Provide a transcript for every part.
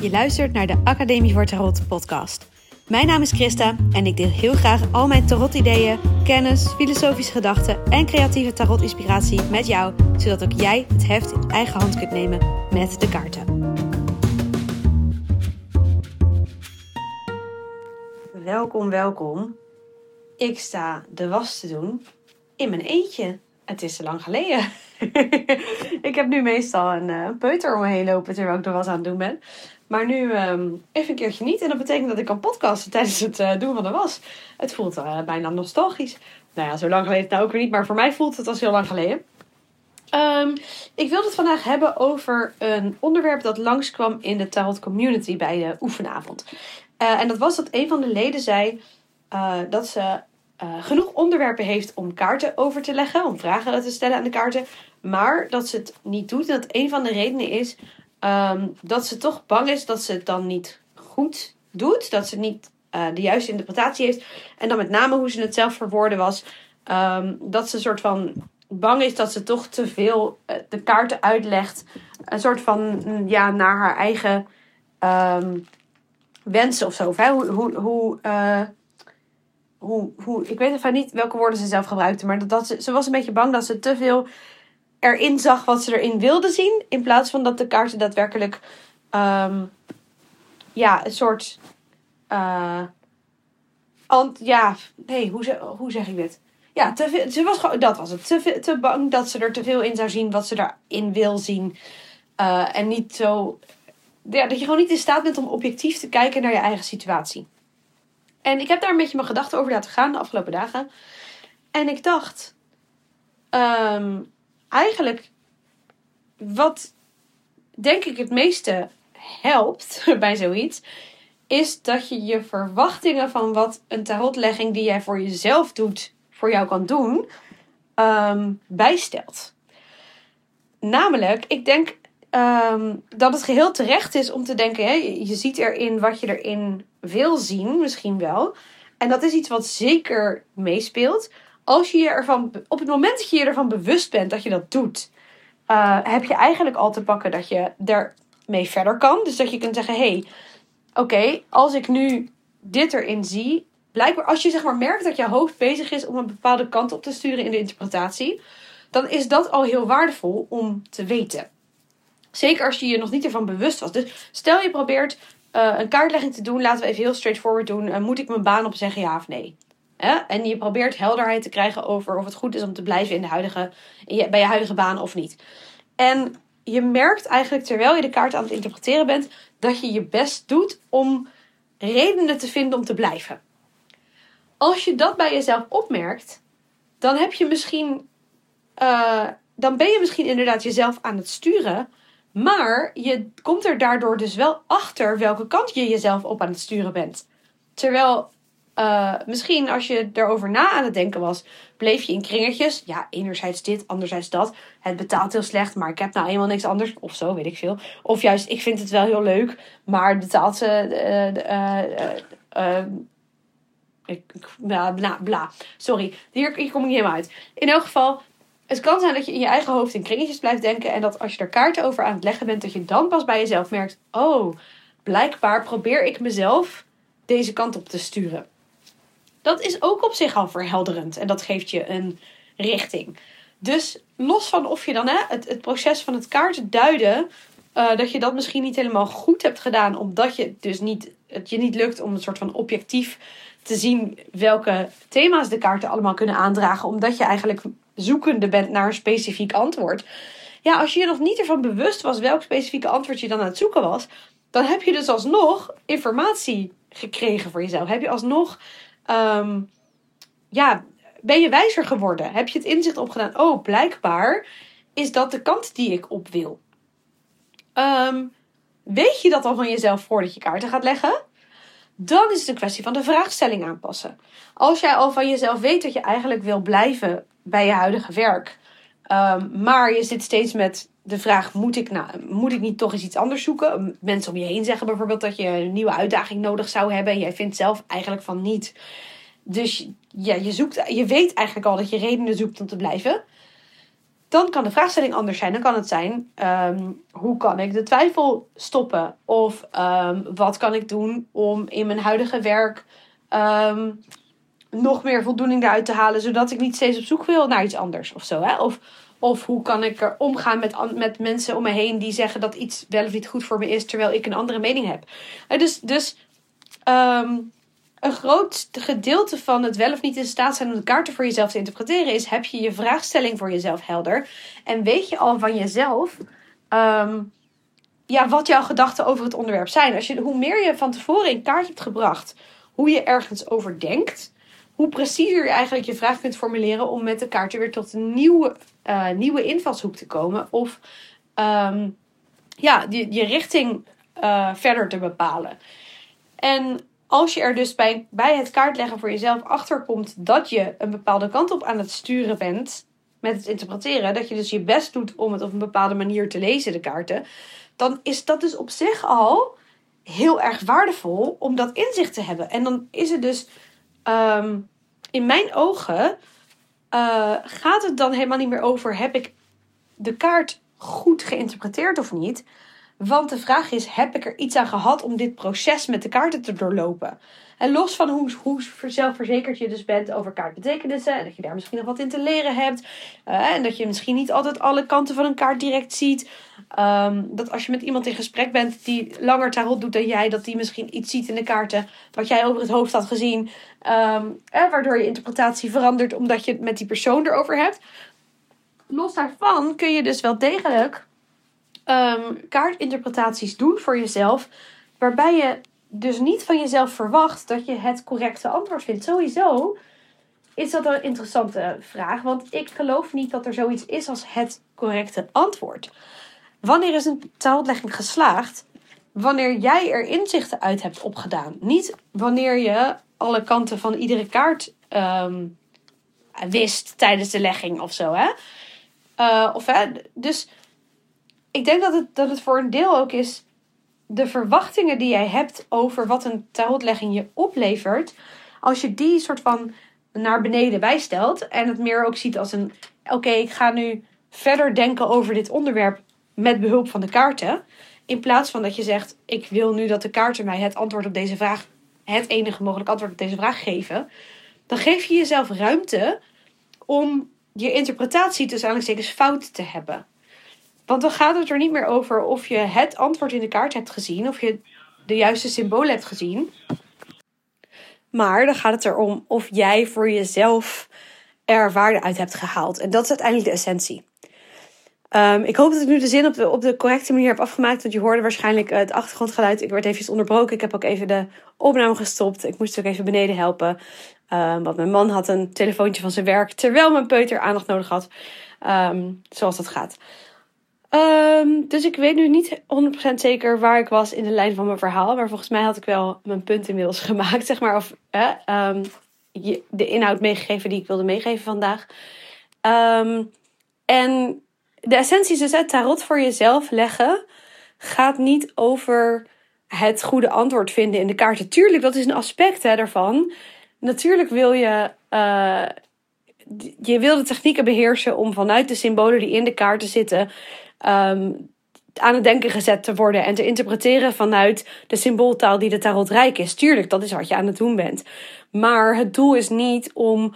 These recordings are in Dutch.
Je luistert naar de Academie voor Tarot podcast. Mijn naam is Christa en ik deel heel graag al mijn tarot-ideeën, kennis, filosofische gedachten en creatieve tarot-inspiratie met jou, zodat ook jij het heft in eigen hand kunt nemen met de kaarten. Welkom. Ik sta de was te doen in mijn eentje. Het is te lang geleden. Ik heb nu meestal een peuter om me heen lopen terwijl ik de was aan het doen ben. Maar nu even een keertje niet. En dat betekent dat ik kan podcasten tijdens het doen van de was. Het voelt bijna nostalgisch. Nou ja, zo lang geleden nou ook weer niet. Maar voor mij voelt het als heel lang geleden. Ik wilde het vandaag hebben over een onderwerp dat langskwam in de Tarot Community bij de oefenavond. En dat was dat een van de leden zei dat ze genoeg onderwerpen heeft om kaarten over te leggen. Om vragen te stellen aan de kaarten. Maar dat ze het niet doet. En dat een van de redenen is dat ze toch bang is dat ze het dan niet goed doet. Dat ze niet de juiste interpretatie heeft. En dan met name hoe ze het zelf verwoorden was. Dat ze een soort van bang is dat ze toch te veel de kaarten uitlegt. Een soort van naar haar eigen wensen of zo. Of, ik weet even niet welke woorden ze zelf gebruikte. Maar ze was een beetje bang dat ze te veel erin zag wat ze erin wilde zien. In plaats van dat de kaarten daadwerkelijk een soort hoe zeg ik dit? Ja, te veel, ze was gewoon, dat was het. Te bang dat ze er te veel in zou zien wat ze erin wil zien. En niet zo. Ja, dat je gewoon niet in staat bent om objectief te kijken naar je eigen situatie. En ik heb daar een beetje mijn gedachten over laten gaan de afgelopen dagen. En ik dacht, eigenlijk, wat denk ik het meeste helpt bij zoiets, is dat je je verwachtingen van wat een tarotlegging die jij voor jezelf doet, voor jou kan doen, bijstelt. Namelijk, ik denk dat het geheel terecht is om te denken, je ziet erin wat je erin wil zien, misschien wel. En dat is iets wat zeker meespeelt. Als je je ervan, op het moment dat je je ervan bewust bent dat je dat doet, heb je eigenlijk al te pakken dat je ermee verder kan. Dus dat je kunt zeggen, oké, als ik nu dit erin zie, blijkbaar als je zeg maar merkt dat je hoofd bezig is om een bepaalde kant op te sturen in de interpretatie, dan is dat al heel waardevol om te weten. Zeker als je je nog niet ervan bewust was. Dus stel je probeert een kaartlegging te doen, laten we even heel straightforward doen. Moet ik mijn baan op zeggen, ja of nee? En je probeert helderheid te krijgen over of het goed is om te blijven bij je huidige baan of niet. En je merkt eigenlijk terwijl je de kaart aan het interpreteren bent, dat je je best doet om redenen te vinden om te blijven. Als je dat bij jezelf opmerkt, dan heb je misschien, dan ben je misschien inderdaad jezelf aan het sturen. Maar je komt er daardoor dus wel achter welke kant je jezelf op aan het sturen bent. Terwijl misschien als je erover na aan het denken was, bleef je in kringetjes. Ja, enerzijds dit, anderzijds dat. Het betaalt heel slecht, maar ik heb nou eenmaal niks anders. Of zo, weet ik veel. Of juist, ik vind het wel heel leuk, maar het betaalt ze bla. Sorry, hier kom ik niet helemaal uit. In elk geval, het kan zijn dat je in je eigen hoofd in kringetjes blijft denken. En dat als je er kaarten over aan het leggen bent, dat je dan pas bij jezelf merkt, blijkbaar probeer ik mezelf deze kant op te sturen. Dat is ook op zich al verhelderend. En dat geeft je een richting. Dus los van of je dan het proces van het kaarten duiden, dat je dat misschien niet helemaal goed hebt gedaan, omdat het je niet lukt om een soort van objectief te zien welke thema's de kaarten allemaal kunnen aandragen, omdat je eigenlijk zoekende bent naar een specifiek antwoord. Ja, als je je nog niet ervan bewust was welk specifieke antwoord je dan aan het zoeken was, dan heb je dus alsnog informatie gekregen voor jezelf. Heb je alsnog, ben je wijzer geworden? Heb je het inzicht opgedaan? Blijkbaar is dat de kant die ik op wil. Weet je dat al van jezelf voordat je kaarten gaat leggen? Dan is het een kwestie van de vraagstelling aanpassen. Als jij al van jezelf weet dat je eigenlijk wil blijven bij je huidige werk, maar je zit steeds met de vraag, moet ik niet toch eens iets anders zoeken? Mensen om je heen zeggen bijvoorbeeld dat je een nieuwe uitdaging nodig zou hebben en jij vindt zelf eigenlijk van niet. Dus ja, je weet eigenlijk al dat je redenen zoekt om te blijven. dan kan de vraagstelling anders zijn. Dan kan het zijn, hoe kan ik de twijfel stoppen? Of wat kan ik doen om in mijn huidige werk nog meer voldoening eruit te halen, zodat ik niet steeds op zoek wil naar iets anders of zo. Hè? Of hoe kan ik er omgaan met mensen om me heen die zeggen dat iets wel of niet goed voor me is, terwijl ik een andere mening heb. Dus een groot gedeelte van het wel of niet in staat zijn om de kaarten voor jezelf te interpreteren is, heb je je vraagstelling voor jezelf helder. En weet je al van jezelf wat jouw gedachten over het onderwerp zijn. Hoe meer je van tevoren in kaart hebt gebracht hoe je ergens over denkt, hoe preciezer je eigenlijk je vraag kunt formuleren om met de kaarten weer tot een nieuwe invalshoek te komen. Of je richting verder te bepalen. En als je er dus bij het kaartleggen voor jezelf achterkomt dat je een bepaalde kant op aan het sturen bent met het interpreteren, dat je dus je best doet om het op een bepaalde manier te lezen, de kaarten, dan is dat dus op zich al heel erg waardevol om dat inzicht te hebben. En dan is het dus, in mijn ogen, gaat het dan helemaal niet meer over, heb ik de kaart goed geïnterpreteerd of niet? Want de vraag is, heb ik er iets aan gehad om dit proces met de kaarten te doorlopen? En los van hoe zelfverzekerd je dus bent over kaartbetekenissen, en dat je daar misschien nog wat in te leren hebt, en dat je misschien niet altijd alle kanten van een kaart direct ziet. Dat als je met iemand in gesprek bent die langer tarot doet dan jij, dat die misschien iets ziet in de kaarten wat jij over het hoofd had gezien. Waardoor je interpretatie verandert omdat je het met die persoon erover hebt. Los daarvan kun je dus wel degelijk kaartinterpretaties doen voor jezelf, waarbij je dus niet van jezelf verwacht dat je het correcte antwoord vindt. Sowieso is dat een interessante vraag, want ik geloof niet dat er zoiets is als het correcte antwoord. Wanneer is een tarotlegging geslaagd? Wanneer jij er inzichten uit hebt opgedaan. Niet wanneer je alle kanten van iedere kaart wist tijdens de legging of zo. Hè? Dus ik denk dat het voor een deel ook is de verwachtingen die jij hebt over wat een tarotlegging je oplevert. Als je die soort van naar beneden bijstelt en het meer ook ziet als een, oké, ik ga nu verder denken over dit onderwerp met behulp van de kaarten. In plaats van dat je zegt, ik wil nu dat de kaarten mij het antwoord op deze vraag, het enige mogelijke antwoord op deze vraag geven. Dan geef je jezelf ruimte om je interpretatie tussen aanhalingstekens fout te hebben. Want dan gaat het er niet meer over of je het antwoord in de kaart hebt gezien, of je de juiste symbolen hebt gezien. Maar dan gaat het erom of jij voor jezelf er waarde uit hebt gehaald. En dat is uiteindelijk de essentie. Ik hoop dat ik nu de zin op de correcte manier heb afgemaakt. Want je hoorde waarschijnlijk het achtergrondgeluid. Ik werd even onderbroken. Ik heb ook even de opname gestopt. Ik moest ook even beneden helpen. Want mijn man had een telefoontje van zijn werk, terwijl mijn peuter aandacht nodig had. Zoals dat gaat. Dus ik weet nu niet 100% zeker waar ik was in de lijn van mijn verhaal. Maar volgens mij had ik wel mijn punt inmiddels gemaakt, zeg maar. Of de inhoud meegegeven die ik wilde meegeven vandaag. En de essentie is dus het tarot voor jezelf leggen gaat niet over het goede antwoord vinden in de kaarten. Tuurlijk, dat is een aspect daarvan. Natuurlijk wil je wil de technieken beheersen om vanuit de symbolen die in de kaarten zitten aan het denken gezet te worden en te interpreteren vanuit de symbooltaal die de tarot rijk is. Tuurlijk, dat is wat je aan het doen bent. Maar het doel is niet om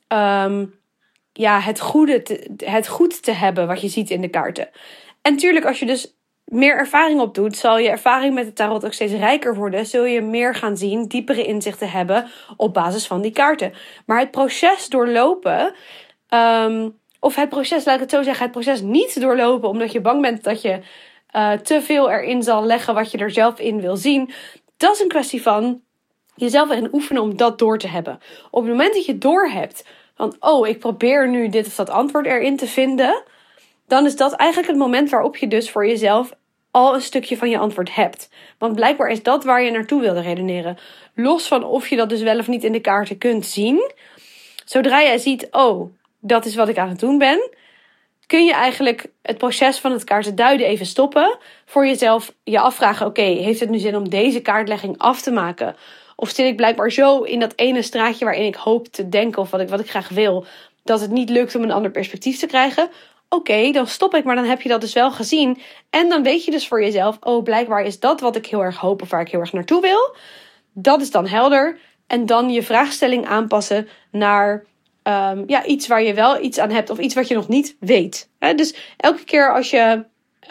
het goed te hebben wat je ziet in de kaarten. En tuurlijk, als je dus meer ervaring opdoet, zal je ervaring met de tarot ook steeds rijker worden. Zul je meer gaan zien, diepere inzichten hebben op basis van die kaarten. Maar het proces doorlopen, of het proces, laat ik het zo zeggen, het proces niet doorlopen omdat je bang bent dat je te veel erin zal leggen wat je er zelf in wil zien. Dat is een kwestie van jezelf erin oefenen om dat door te hebben. Op het moment dat je door hebt van, ik probeer nu dit of dat antwoord erin te vinden, dan is dat eigenlijk het moment waarop je dus voor jezelf al een stukje van je antwoord hebt. Want blijkbaar is dat waar je naartoe wilde redeneren. Los van of je dat dus wel of niet in de kaarten kunt zien. Zodra jij ziet, dat is wat ik aan het doen ben, kun je eigenlijk het proces van het kaarten duiden even stoppen. Voor jezelf je afvragen, heeft het nu zin om deze kaartlegging af te maken? Of zit ik blijkbaar zo in dat ene straatje waarin ik hoop te denken of wat ik graag wil, dat het niet lukt om een ander perspectief te krijgen? oké, dan stop ik, maar dan heb je dat dus wel gezien. En dan weet je dus voor jezelf, blijkbaar is dat wat ik heel erg hoop of waar ik heel erg naartoe wil. Dat is dan helder. En dan je vraagstelling aanpassen naar iets waar je wel iets aan hebt of iets wat je nog niet weet. Dus elke keer als je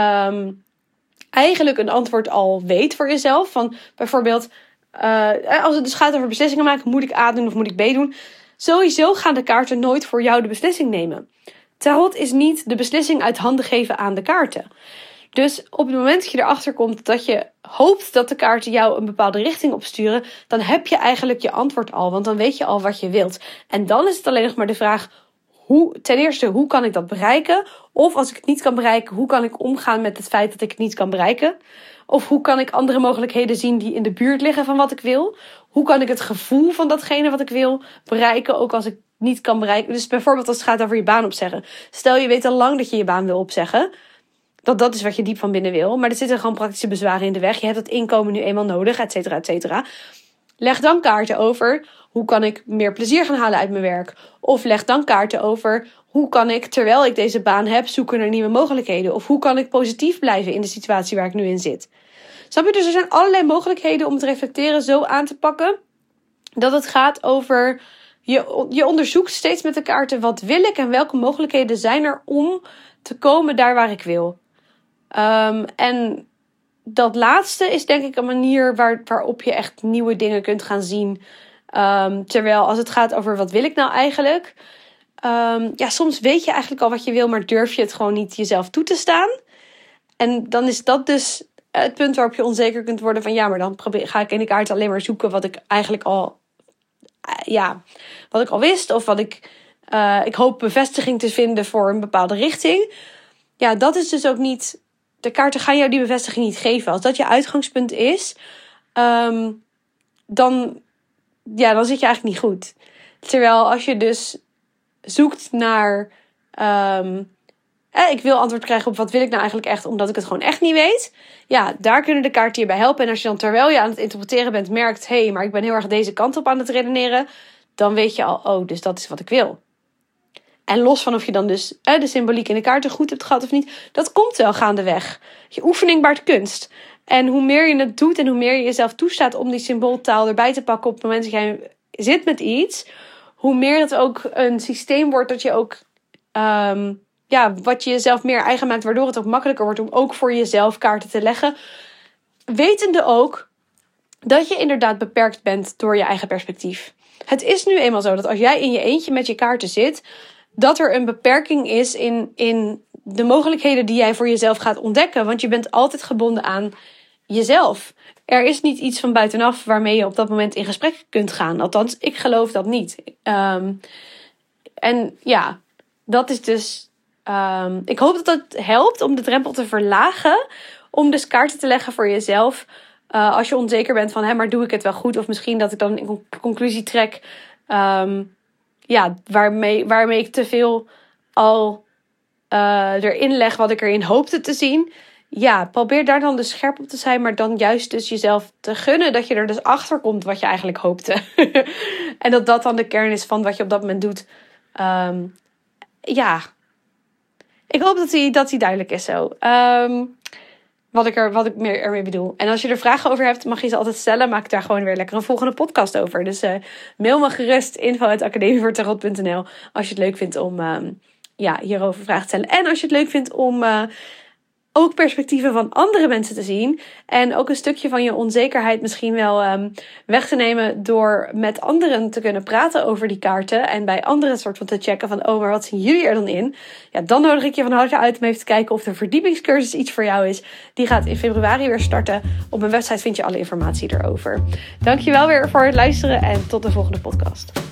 eigenlijk een antwoord al weet voor jezelf, van bijvoorbeeld als het dus gaat over beslissingen maken, moet ik A doen of moet ik B doen? Sowieso gaan de kaarten nooit voor jou de beslissing nemen. Tarot is niet de beslissing uit handen geven aan de kaarten. Dus op het moment dat je erachter komt dat je hoopt dat de kaarten jou een bepaalde richting opsturen, dan heb je eigenlijk je antwoord al, want dan weet je al wat je wilt. En dan is het alleen nog maar de vraag, ten eerste, hoe kan ik dat bereiken? Of als ik het niet kan bereiken, hoe kan ik omgaan met het feit dat ik het niet kan bereiken? Of hoe kan ik andere mogelijkheden zien die in de buurt liggen van wat ik wil? Hoe kan ik het gevoel van datgene wat ik wil bereiken, ook als ik niet kan bereiken? Dus bijvoorbeeld als het gaat over je baan opzeggen. Stel je weet al lang dat je je baan wil opzeggen. Dat is wat je diep van binnen wil. Maar er zitten gewoon praktische bezwaren in de weg. Je hebt het inkomen nu eenmaal nodig, et cetera, et cetera. Leg dan kaarten over, hoe kan ik meer plezier gaan halen uit mijn werk? Of leg dan kaarten over, hoe kan ik, terwijl ik deze baan heb, zoeken naar nieuwe mogelijkheden? Of hoe kan ik positief blijven in de situatie waar ik nu in zit? Snap je? Dus er zijn allerlei mogelijkheden om het reflecteren zo aan te pakken, dat het gaat over, je onderzoekt steeds met de kaarten, wat wil ik en welke mogelijkheden zijn er om te komen daar waar ik wil. En dat laatste is denk ik een manier waarop je echt nieuwe dingen kunt gaan zien. Terwijl als het gaat over wat wil ik nou eigenlijk. Soms weet je eigenlijk al wat je wil, maar durf je het gewoon niet jezelf toe te staan. En dan is dat dus het punt waarop je onzeker kunt worden van maar dan ga ik in de kaart alleen maar zoeken wat ik eigenlijk al wat ik al wist. Of wat ik hoop bevestiging te vinden voor een bepaalde richting. Ja, dat is dus ook niet. De kaarten gaan jou die bevestiging niet geven. Als dat je uitgangspunt is, dan zit je eigenlijk niet goed. Terwijl als je dus zoekt naar, ik wil antwoord krijgen op wat wil ik nou eigenlijk echt, omdat ik het gewoon echt niet weet. Ja, daar kunnen de kaarten je bij helpen. En als je dan terwijl je aan het interpreteren bent merkt, maar ik ben heel erg deze kant op aan het redeneren, dan weet je al, dus dat is wat ik wil. En los van of je dan dus de symboliek in de kaarten goed hebt gehad of niet, dat komt wel gaandeweg. Je oefening baart kunst. En hoe meer je het doet en hoe meer je jezelf toestaat om die symbooltaal erbij te pakken op het moment dat jij zit met iets, hoe meer het ook een systeem wordt dat je ook, wat je jezelf meer eigen maakt, waardoor het ook makkelijker wordt om ook voor jezelf kaarten te leggen. Wetende ook dat je inderdaad beperkt bent door je eigen perspectief. Het is nu eenmaal zo dat als jij in je eentje met je kaarten zit, dat er een beperking is in de mogelijkheden die jij voor jezelf gaat ontdekken. Want je bent altijd gebonden aan jezelf. Er is niet iets van buitenaf waarmee je op dat moment in gesprek kunt gaan. Althans, ik geloof dat niet. Dat is dus. Ik hoop dat het helpt om de drempel te verlagen. Om dus kaarten te leggen voor jezelf. Als je onzeker bent van, maar doe ik het wel goed? Of misschien dat ik dan een conclusie trek. Waarmee ik te veel al erin leg wat ik erin hoopte te zien. Ja, probeer daar dan dus scherp op te zijn, maar dan juist dus jezelf te gunnen dat je er dus achter komt wat je eigenlijk hoopte. En dat dan de kern is van wat je op dat moment doet. Ik hoop dat die duidelijk is zo. Wat ik ermee bedoel. En als je er vragen over hebt, mag je ze altijd stellen. Maak daar gewoon weer lekker een volgende podcast over. Dus mail me gerust info@academievoortarot.nl als je het leuk vindt om hierover vragen te stellen. En als je het leuk vindt om ook perspectieven van andere mensen te zien. En ook een stukje van je onzekerheid misschien wel weg te nemen door met anderen te kunnen praten over die kaarten. En bij anderen soort van te checken van, maar wat zien jullie er dan in? Ja, dan nodig ik je van harte uit om even te kijken of de verdiepingscursus iets voor jou is. Die gaat in februari weer starten. Op mijn website vind je alle informatie erover. Dankjewel weer voor het luisteren en tot de volgende podcast.